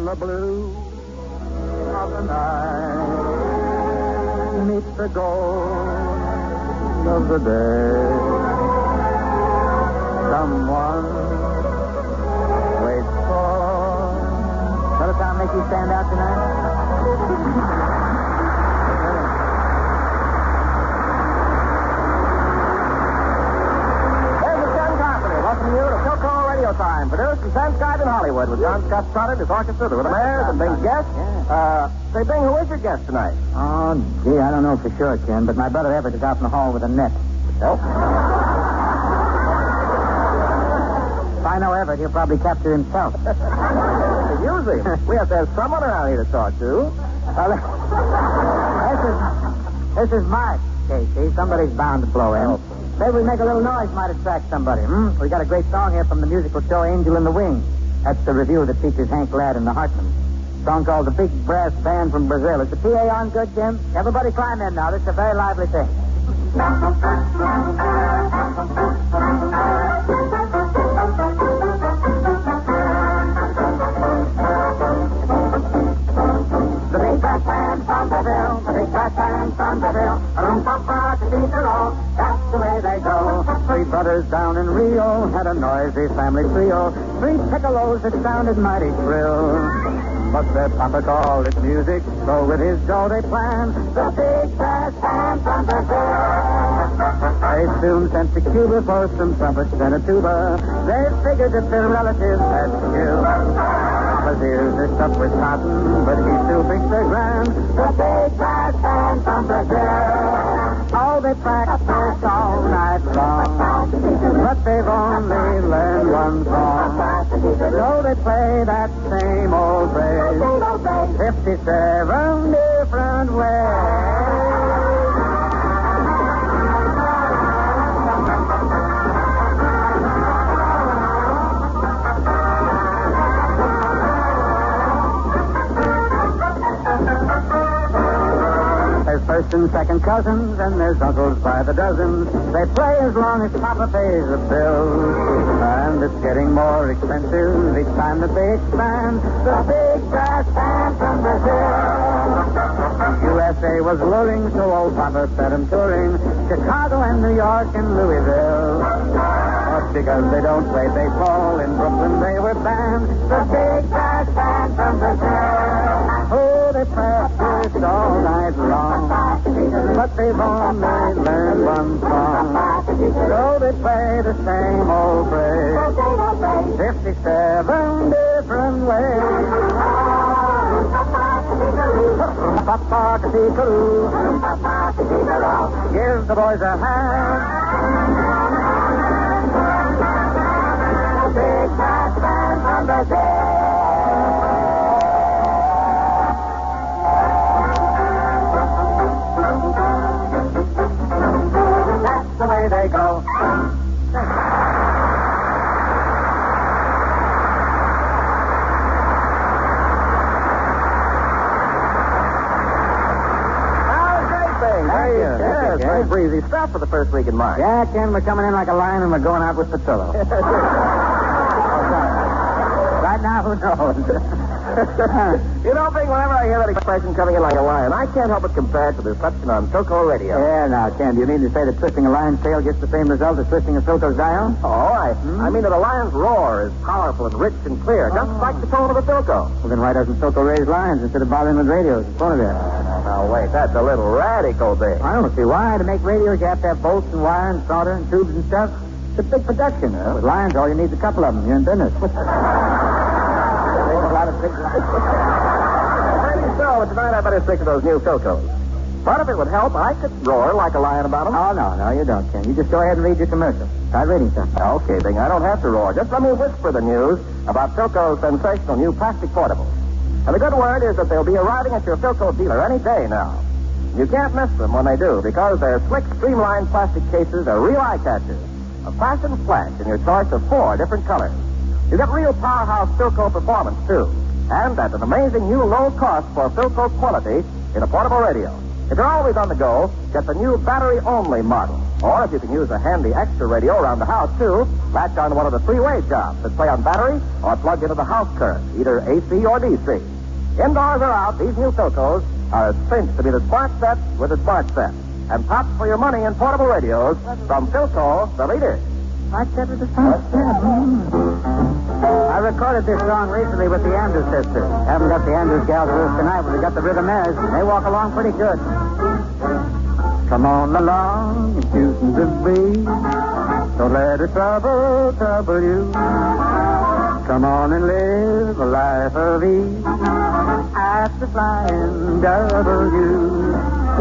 the blue of the night meets the gold of the day. Someone waits for. Little Tom make you stand out tonight? There's the Sun Company. Welcome you to Philco Radio Time. Produced and transcribed in Hollywood with John Scott Stoddard, his orchestra, the Rhythmaires, and Bing's guest. Say, Bing, who is your guest tonight? Oh, gee, I don't know for sure, Ken, but my brother Everett is out in the hall with a net. Oh? If I know Everett, he'll probably capture himself. Use him. We have to have someone around here to talk to. This is Mark, Casey. Somebody's bound to blow in. Oh. Maybe we make a little noise, might attract somebody. We got a great song here from the musical show Angel in the Wing. That's the review that features Hank Ladd and the Hartmans. Song called The Big Brass Band from Brazil. Is the PA on good, Jim? Everybody climb in now. This is a very lively thing. The big brass band from Brazil, the big brass band from Brazil. That's the way they go. Three brothers down in Rio had a noisy family trio. Three piccolos that sounded mighty shrill. But their papa called it music, so with his dough they planned the big brass band from Brazil. They soon sent to Cuba for some trumpets and a tuba. They figured that their relatives had skill. Papa's ears are stuffed with cotton, but he still thinks they're grand. The big brass band from Brazil. Oh, they practice all night long, but they've only learned one song. So they play that same old phrase 57 different ways. There's first and second cousins, and there's uncles by the dozens. They play as long as Papa pays the bills. And it's getting more expensive each time that they expand the big brass band from Brazil. USA was luring, so old Papa sent him touring Chicago and New York and Louisville. But because they don't play baseball in Brooklyn, they were banned. The big brass band from Brazil. Oh, they practiced all night long, but they've only learned one song. So they play the same old phrase 57 different ways. Give the boys a hand. Big brass band from Brazil. That's the way they go. Yes, very breezy stuff for the first week in March. Yeah, Ken, we're coming in like a lion and we're going out with Patillo. Right now, who knows? You know, Bing, whenever I hear that expression coming in like a lion, I can't help but compare it to the reception on Philco Radio. Yeah, now, Ken, do you mean to say that twisting a lion's tail gets the same result as twisting a Philco's dial? Oh, I mean that a lion's roar is powerful and rich and clear, just like the tone of a Philco. Well, then why doesn't Philco raise lions instead of bothering with radios and phonographs? Now, wait, that's a little radical, Bing. I don't see why. To make radios, you have to have bolts and wire and solder and tubes and stuff. It's a big production. With lions, all you need is a couple of them. You're in business. There's a lot of big lions. Maybe so, but tonight I better stick to those new Philcos. But if it would help, I could roar like a lion about them. Oh, no, you don't, Ken. You just go ahead and read your commercial. Start reading something. Okay, Bing, I don't have to roar. Just let me whisper the news about Philco's sensational new plastic portables. And the good word is that they'll be arriving at your Philco dealer any day now. You can't miss them when they do, because their slick, streamlined plastic cases are real eye catchers. A fashion flash in your choice of 4 different colors. You get real powerhouse Philco performance, too. And at an amazing new low cost for Philco quality in a portable radio. If you're always on the go, get the new battery-only model. Or if you can use a handy extra radio around the house, too, latch onto one of the three-way jobs that play on battery or plug into the house current, either AC or DC. Indoors or out, these new Philcos are a cinch to be the smart set with a smart set. And tops for your money in portable radios from Philco, the leader. Smart set with the smart set. I recorded this song recently with the Andrews sisters. Haven't got the Andrews gals with us tonight, but we got the Rhythmaires. They walk along pretty good. Come on along and shooting the breeze. Don't let it trouble you. Come on and live a life of ease at the Flying W.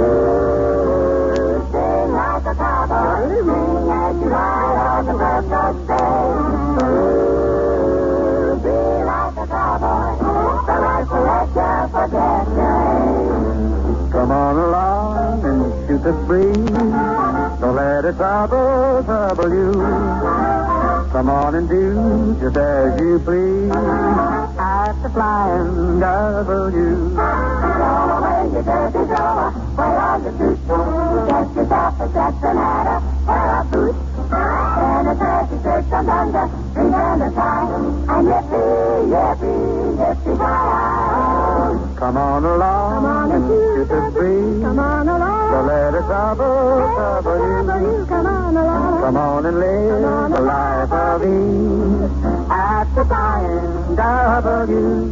Sing like a cowboy, sing as you ride on the road day. Be like a cowboy, the life will let you forget your age. Come on along and shoot the breeze. Don't let it trouble you. Come on and do just as you please at the Flying W. Go away, you dirty drummer, play on the flute. Get yourself a Cincinnati pair of boots. And a turkey shirt from under, drink and a tie. And yippee, yippee, yippee, ki-yi. Come on along and shoot the breeze. Come on along. Don't let it trouble you. Come on along. Come on and live a life of ease at the Flying W.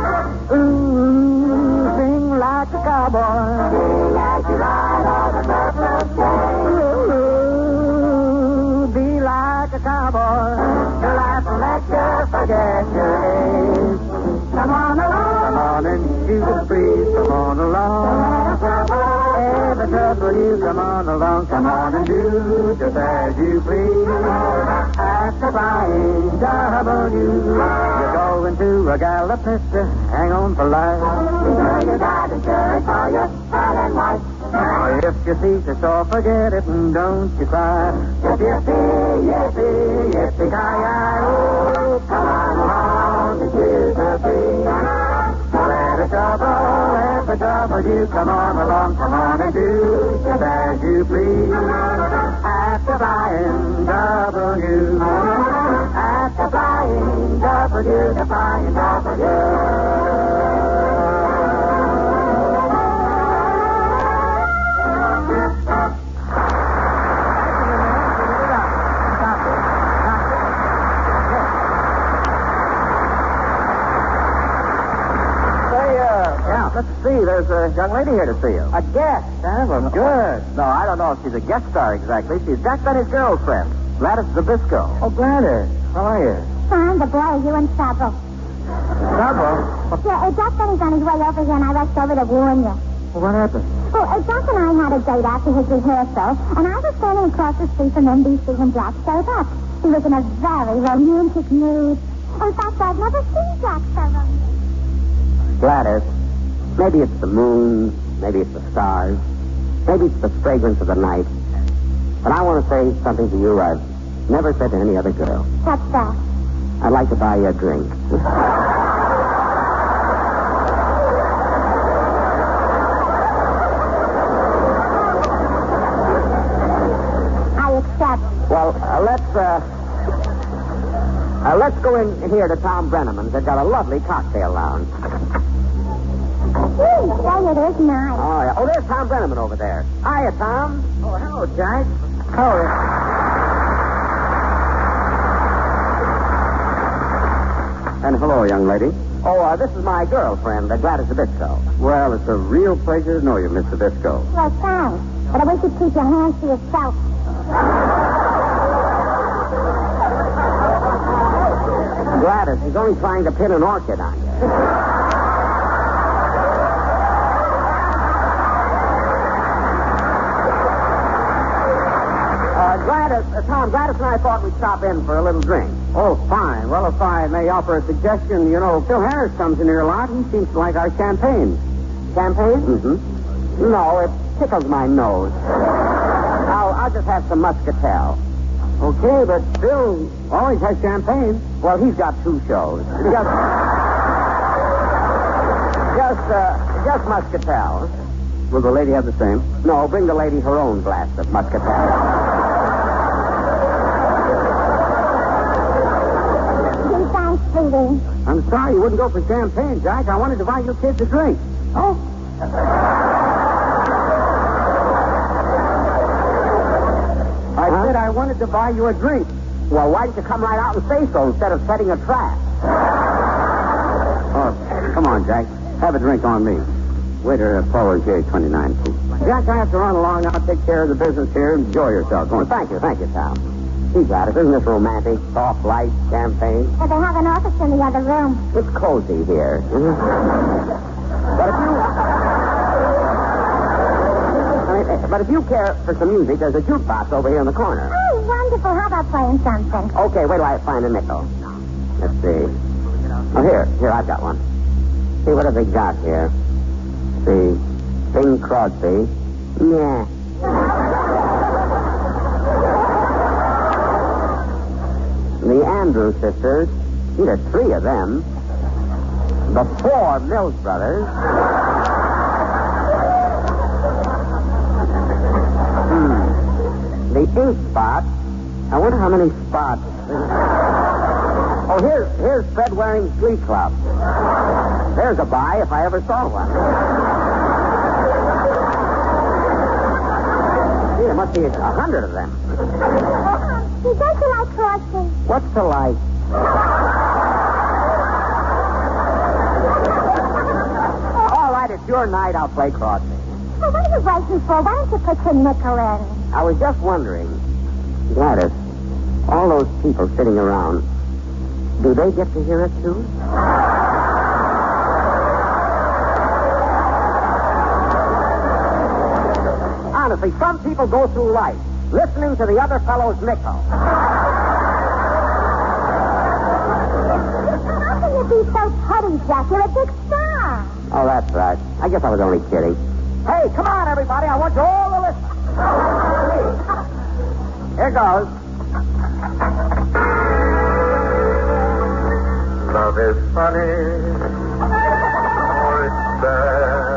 Ooh, sing like a cowboy. Sing as you ride on the road day. Ooh, be like a cowboy. Your life will let you forget your age. Come on along. Come on and shoot the breeze. Come on along. Every trouble you, come on along. Come on and do just as you please at the Flying W. You're going to a gallop, mister. Hang on for life. You know you got insurance for your silent wife. If your seat is sore, forget it and don't you cry. Yippee, yippee, yippee, ki-yi. Oh, come on along and choose the breeze. Let it trouble you. Come on along, come on and do just as you please at the Flying W. At the Flying W, the Flying W. Let's see. There's a young lady here to see you. A guest, huh? Well, good. No, I don't know if she's a guest star exactly. She's Jack Benny's girlfriend, Gladys Zabisco. Oh, Gladys. How are you? Fine, but boy, are you in trouble. Trouble? Yeah, Jack Benny's on his way over here, and I rushed over to warn you. Well, what happened? Well, Jack and I had a date after his rehearsal, and I was standing across the street from NBC when Jack showed up. He was in a very romantic mood. In fact, I've never seen Jack so romantic. Gladys, maybe it's the moon, maybe it's the stars, maybe it's the fragrance of the night. But I want to say something to you I've never said to any other girl. What's that? I'd like to buy you a drink. I accept. Well, let's go in here to Tom Brenneman's. They've got a lovely cocktail lounge. Say, it is nice. Oh, yeah. Oh, there's Tom Brenneman over there. Hiya, Tom. Oh, hello, Jack. Hello. And hello, young lady. Oh, this is my girlfriend, Gladys Zabisco. Well, it's a real pleasure to know you, Miss Zabisco. Well, thanks. But I wish you'd keep your hands to yourself. Gladys, he's only trying to pin an orchid on you. Gladys and I thought we'd stop in for a little drink. Oh, fine. Well, if I may offer a suggestion, you know, Phil Harris comes in here a lot. He seems to like our champagne. Champagne? Mm-hmm. No, it tickles my nose. I'll just have some muscatel. Okay, but Phil always has champagne. Well, he's got two shows. Just muscatel. Will the lady have the same? No, bring the lady her own glass of muscatel. sweetie. I'm sorry you wouldn't go for champagne, Jack. I wanted to buy you kids a drink. Oh. I said I wanted to buy you a drink. Well, why didn't you come right out and say so instead of setting a trap? Oh, come on, Jack. Have a drink on me. Waiter, forward here, 29, please. Jack, I have to run along now. Take care of the business here. Enjoy yourself. Go on. Thank you, pal. You got it. Isn't this romantic? Soft light, champagne. But they have an office in the other room. It's cozy here. But if you care for some music, there's a jukebox over here in the corner. Oh, wonderful. How about playing something? Okay, wait till I find a nickel. Let's see. Oh, here, I've got one. See, what have they got here? See, Bing Crosby. Yeah. The Andrews sisters. See, there's 3 of them. The 4 Mills brothers. The Ink Spot. I wonder how many spots. Oh, here's Fred Waring's Glee Club. There's a buy if I ever saw one. Gee, there must be 100 of them. Don't you like Crosby? What's to like? All right, it's your night. I'll play Crosby. Well, what are you waiting for? Why don't you put your nickel in? I was just wondering, Gladys, all those people sitting around, do they get to hear it too? Honestly, some people go through life listening to the other fellow's nickel. How can you be so petty, Jack? You're a big star. Oh, that's right. I guess I was only kidding. Hey, come on, everybody. I want you all to listen. Here goes. Love is funny, or it's bad.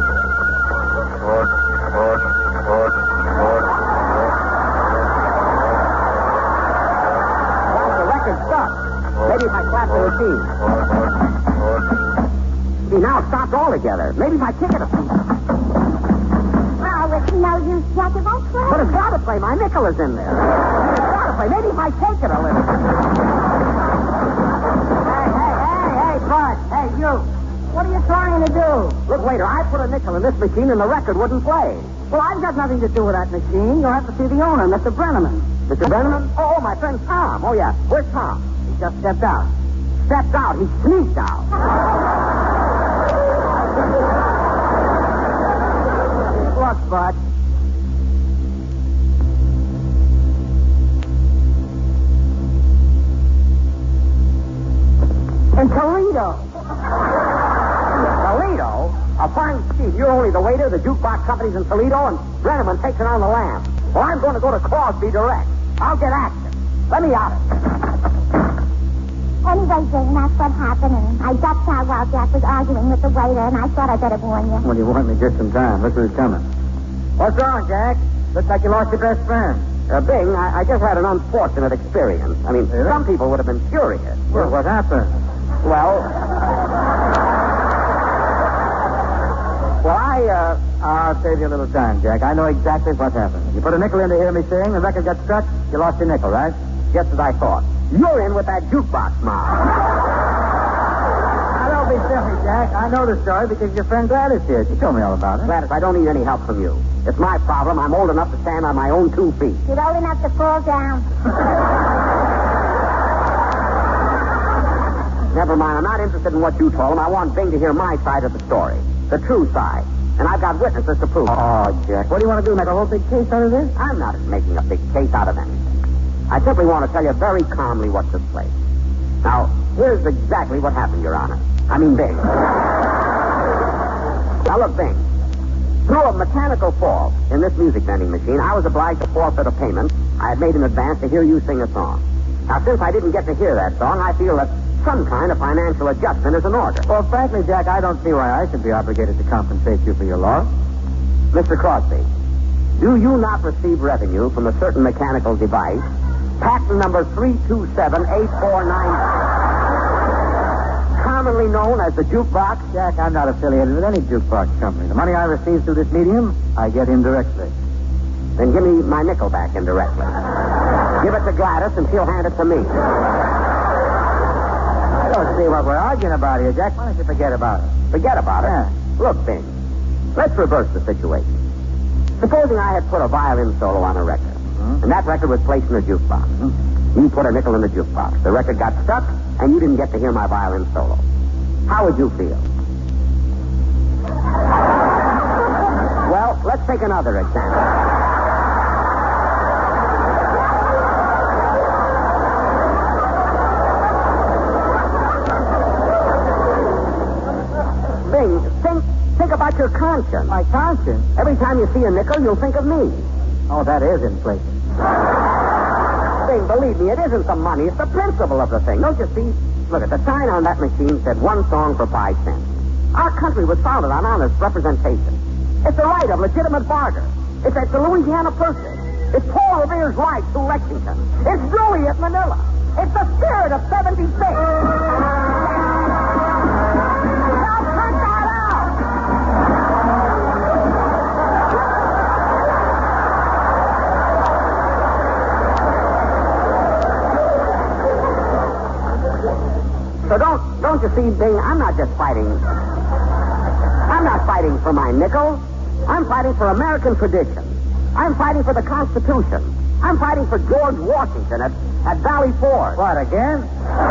Well, the record stopped. Maybe if I clap the machine. See, now it stopped altogether. Maybe if I kick it a few. Oh, it's no use, Jack. It won't play. But it's got to play. My nickel is in there. It's got to play. Maybe if I take it a little. Hey, Bud. Hey, you. What are you trying to do? Look, waiter, I put a nickel in this machine and the record wouldn't play. Well, I've got nothing to do with that machine. You'll have to see the owner, Mr. Brenneman. Mr. Brenneman? Oh, my friend Tom. Oh, yeah. Where's Tom? He just stepped out. Stepped out. He sneaked out. Look, Bud. In Toledo. Toledo? A fine scheme. You're only the waiter, the jukebox company's in Toledo, and Brenneman takes it on the lam. Well, I'm going to go to Crosby direct. I'll get action. Let me out it. Anyway, Jane, that's what happened, and I ducked out while Jack was arguing with the waiter, and I thought I'd better warn you. Well, you warned me just in time. Look who's coming. What's wrong, Jack? Looks like you lost your best friend. Bing, I just had an unfortunate experience. I mean, Really? some people would have been furious. Well, what happened? Well, I'll save you a little time, Jack. I know exactly what happened. You put a nickel in to hear me sing, the record got struck, you lost your nickel, right? just as I thought. You're in with that jukebox mob. Now, don't be silly, Jack. I know the story because your friend Gladys here. She told me all about it. Gladys, I don't need any help from you. It's my problem. I'm old enough to stand on my own 2 feet. You're old enough to fall down. Never mind. I'm not interested in what you told him. I want Bing to hear my side of the story. The true side. And I've got witnesses to prove it. Oh, Jack. What do you want to do, make a whole big case out of this? I'm not making a big case out of anything. I simply want to tell you very calmly what took place. Now, here's exactly what happened, Your Honor. I mean, Bing. Now, look, Bing. Through a mechanical fault in this music vending machine, I was obliged to forfeit a payment I had made in advance to hear you sing a song. Now, since I didn't get to hear that song, I feel that some kind of financial adjustment is in order. Well, frankly, Jack, I don't see why I should be obligated to compensate you for your loss. Mr. Crosby, do you not receive revenue from a certain mechanical device, patent number 3278496? commonly known as the jukebox? Jack, I'm not affiliated with any jukebox company. The money I receive through this medium, I get indirectly. Then give me my nickel back indirectly. Give it to Gladys, and she'll hand it to me. I don't see what we're arguing about here, Jack. Why don't you forget about it? Forget about it? Yeah. Look, Bing, let's reverse the situation. Supposing I had put a violin solo on a record, and that record was placed in a jukebox. You put a nickel in the jukebox. The record got stuck, and you didn't get to hear my violin solo. How would you feel? Well, let's take another example. Bing, think about your conscience. My conscience? Every time you see a nickel, you'll think of me. Oh, that is inflation. Bing, believe me, it isn't the money. It's the principle of the thing. Don't you see? Look, the sign on that machine said one song for 5 cents. Our country was founded on honest representation. It's the right of legitimate barter. It's the Louisiana Purchase. It's Paul Revere's right to Lexington. It's Dewey at Manila. It's the spirit of 76. Now cut that out! So don't you see, Bing, I'm not fighting for my nickel. I'm fighting for American tradition. I'm fighting for the Constitution. I'm fighting for George Washington at Valley Forge. What, again?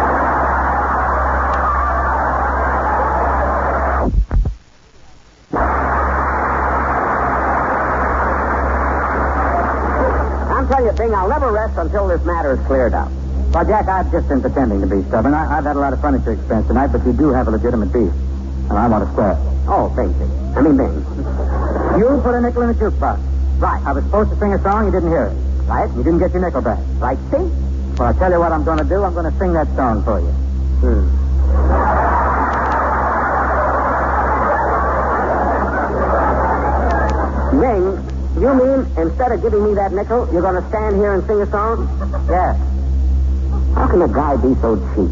I'm telling you, Bing, I'll never rest until this matter is cleared up. Well, Jack, I've just been pretending to be stubborn. I've had a lot of furniture expense tonight, but you do have a legitimate beef. And I want to square it. Oh, Bing. You put a nickel in the jukebox. Right. I was supposed to sing a song, you didn't hear it. Right? You didn't get your nickel back. Right, see? Well, I'll tell you what I'm going to do. I'm going to sing that song for you. Bing, you mean instead of giving me that nickel, you're going to stand here and sing a song? Yes. How can a guy be so cheap?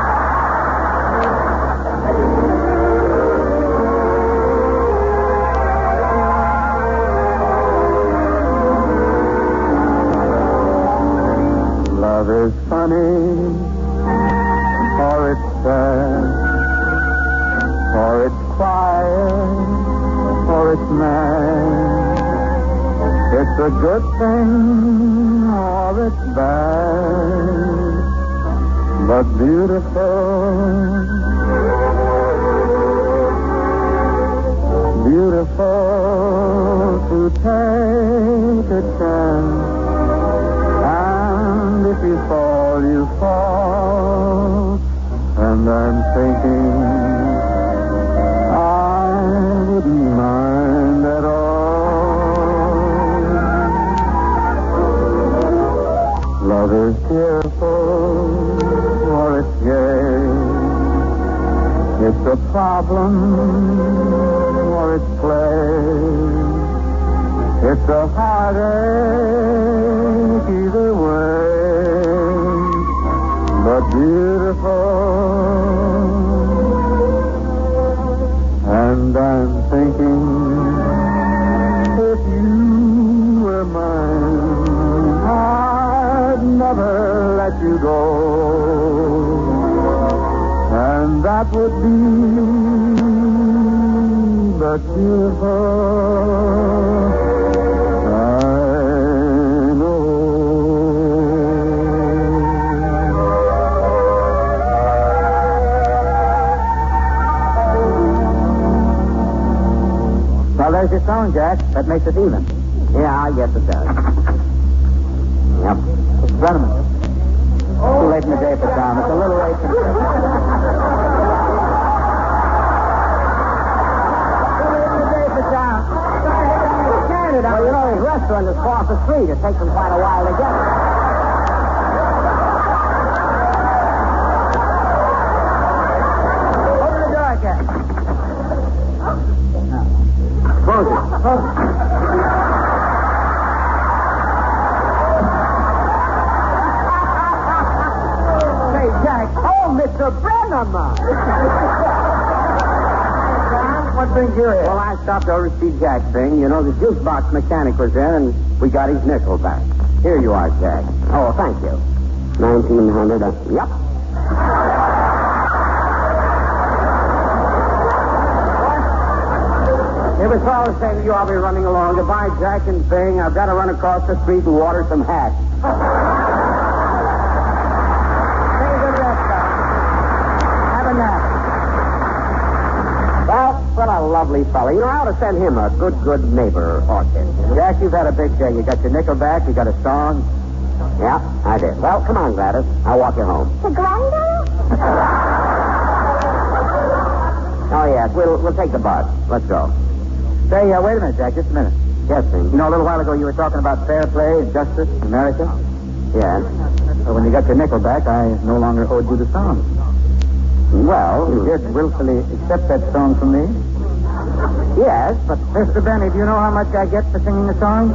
Love is funny, or it's sad, or it's quiet, or it's mad. It's a good thing, or it's bad, but beautiful, beautiful to take a chance. And if you fall, you fall. And I'm thinking I wouldn't mind at all. Love is tearful, or it's gay. It's a problem, or it's play. It's a heartache either way, but beautiful. And I'm thinking, if you were mine, I'd never let you go. And that would be but beautiful. There's your song, Jack. That makes it even. Yeah, I guess it does. Yep. Mr. Brenneman. Too late in the day for Tom. It's a little late. Too late in the day for Tom. Canada. Well, you know, his restaurant is across the street. It takes him quite a while to get it. Open the door, Jack. Close it. Say, Jack. Oh, Mr. Brenneman. brings you here? Well, I stopped over to see Jack, Bing. You know, the juice box mechanic was in, and we got his nickel back. Here you are, Jack. Oh, thank you. 1900. Yep. If it's all the same to you, I'll be running along. Goodbye, Jack and Bing. I've got to run across the street and water some hats. Take a good rest, Doc. Have a nap. Well, what a lovely fellow. You know, I ought to send him a good neighbor orchid. Jack, you've had a big day. You got your nickel back. You got a song. Yeah, I did. Well, come on, Gladys. I'll walk you home. To Glendale? Oh, yes. We'll take the bus. Let's go. Say, wait a minute, Jack. Just a minute. Yes, Bing. You know, a little while ago you were talking about fair play and justice in America. Yes. So when you got your nickel back, I no longer owed you the song. Well, You did willfully accept that song from me. yes, but... Mr. Benny, do you know how much I get for singing the song?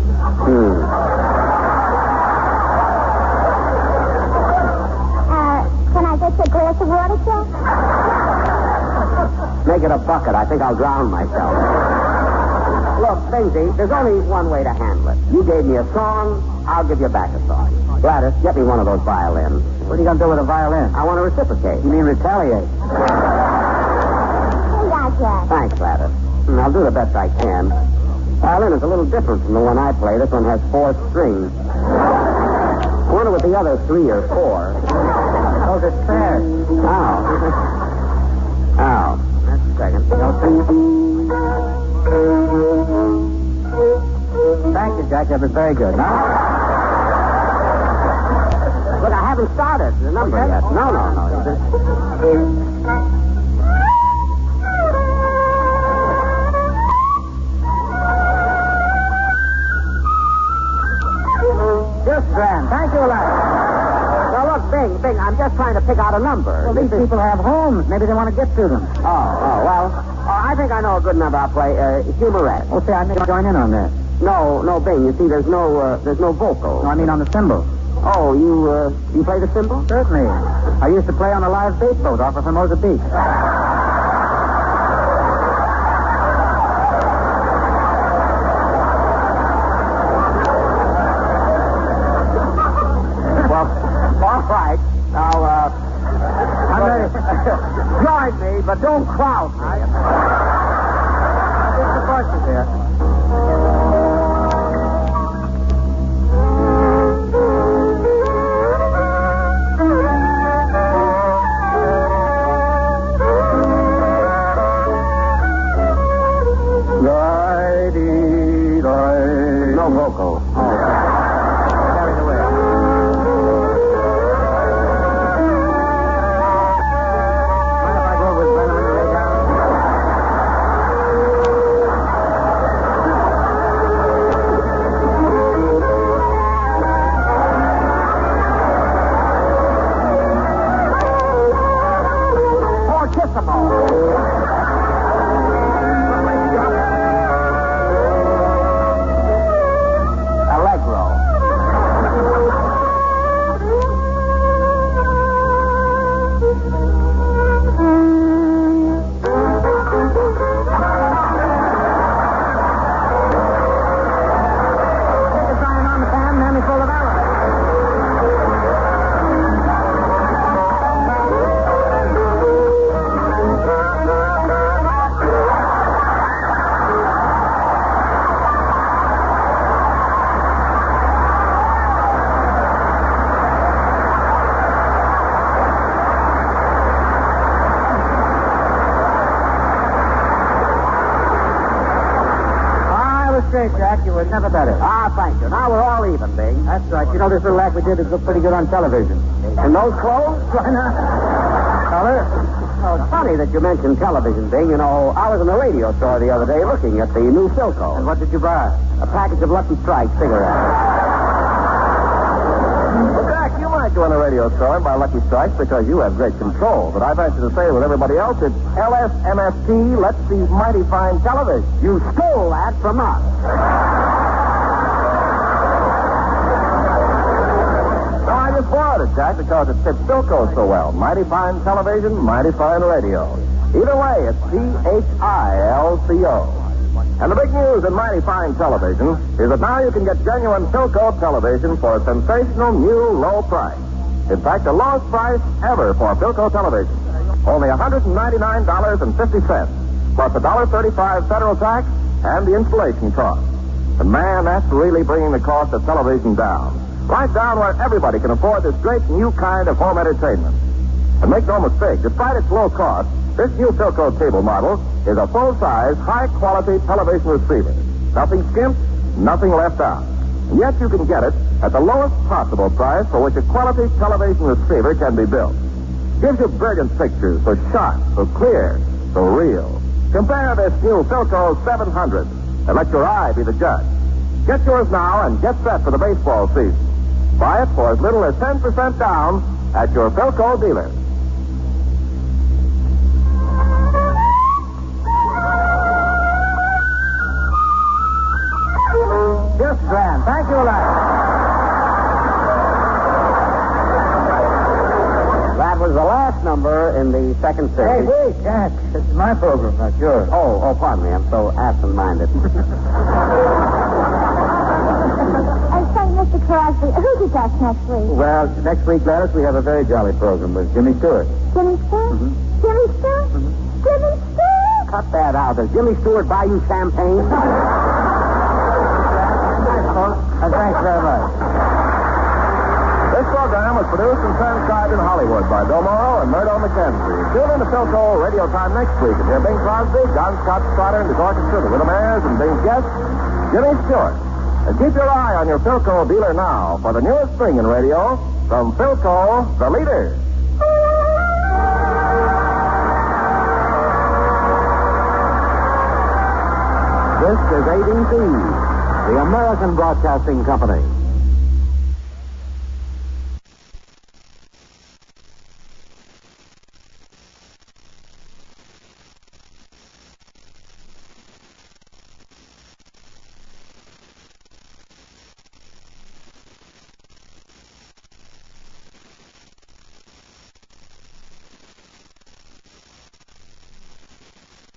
Can I get you a glass of water, Jack? Make it a bucket. I think I'll drown myself. Look, Bingsy, there's only one way to handle it. You gave me a song, I'll give you back a song. Gladys, get me one of those violins. What are you going to do with a violin? I want to reciprocate. You mean retaliate? Here you are, Jack. Thanks, Gladys. I'll do the best I can. Violin is a little different from the one I play. This one has 4 strings. I wonder what the other 3 or 4. Those are spares. Ow. Ow. That's a second. Thank you, Jack. That was very good. Now, Look, I haven't started the number yet. No. just grand. Thank you, Elias. Well, look, Bing, I'm just trying to pick out a number. Well, these people have homes. Maybe they want to get to them. Well, I think I know a good number. I'll play Humorette. Oh, say, I may join in on that. No, Bing. You see, there's no vocal. No, I mean on the cymbal. Oh, you play the cymbal? Certainly. I used to play on a live bait boat off of Formosa Beach. Well, all right. Now, I'm ready. join me, but don't crowd me. It's the voices here. No vocal. Carried away. Mind if I go with Brennan and lay down? Fortissimo. Allegro. Take a sign on the pan, and me full of arrows. I was straight, Jack. You were never better. Ah, thank you. Now we're all even, Bing. That's right. You know, this little act we did is look pretty good on television. And those clothes? Why not? Color? Oh, it's funny that you mentioned television, Bing. You know, I was in a radio store the other day looking at the new And Philco. what did you buy? A package of Lucky Strike cigarettes. Well, Jack, you might go in a radio store and buy Lucky Strikes because you have great control. But I venture to say with everybody else, it's LSMFT, Let's See Mighty Fine Television. You stole that from us. No, I just borrowed it, Jack, because it fits Philco so well. Mighty fine television, mighty fine radio. Either way, it's PHILCO. And the big news in Mighty Fine Television is that now you can get genuine Philco television for a sensational new low price. In fact, the lowest price ever for Philco television. Only $199.50, plus $1.35 federal tax and the installation cost. And man, that's really bringing the cost of television down. Right down where everybody can afford this great new kind of home entertainment. And make no mistake, despite its low cost, this new Philco cable model is a full-size, high-quality television receiver. Nothing skimped, nothing left out. And yet you can get it at the lowest possible price for which a quality television receiver can be built. Gives you brilliant pictures, so sharp, so clear, so real. Compare this new Philco 700 and let your eye be the judge. Get yours now and get set for the baseball season. Buy it for as little as 10% down at your Philco dealer. Just grand. Thank you, Larry. That was the last number in the second series. Hey, wait, Jack. This is my program, not yours. Oh, pardon me. I'm so absent-minded. Say, Mr. Crosby, who does us next week? Well, next week, Gladys, we have a very jolly program with Jimmy Stewart. Jimmy Stewart? Jimmy Stewart? Jimmy Stewart? Cut that out. Does Jimmy Stewart buy you champagne? Thanks very much. This program was produced and transcribed in Hollywood by Bill Morrow and Murdo McKenzie. Tune in to Philco Radio Time next week and hear Bing Crosby, John Scott Trotter, and his orchestra, the Widowmares, and Bing's guest, Jimmy Stewart. And keep your eye on your Philco dealer now for the newest thing in radio from Philco, the leader. This is ABC, the American Broadcasting Company.